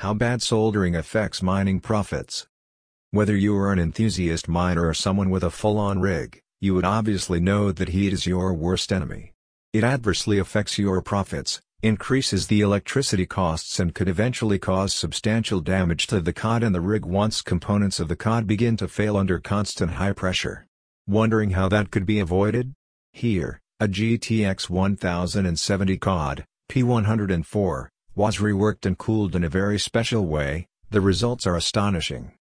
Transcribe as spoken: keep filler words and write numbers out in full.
How bad soldering affects mining profits. Whether you are an enthusiast miner or someone with a full-on rig, you would obviously know that heat is your worst enemy. It adversely affects your profits, increases the electricity costs and could eventually cause substantial damage to the C O D and the rig once components of the C O D begin to fail under constant high pressure. Wondering how that could be avoided? Here, a G T X ten seventy C O D, P one oh four, was reworked and cooled in a very special way. The results are astonishing.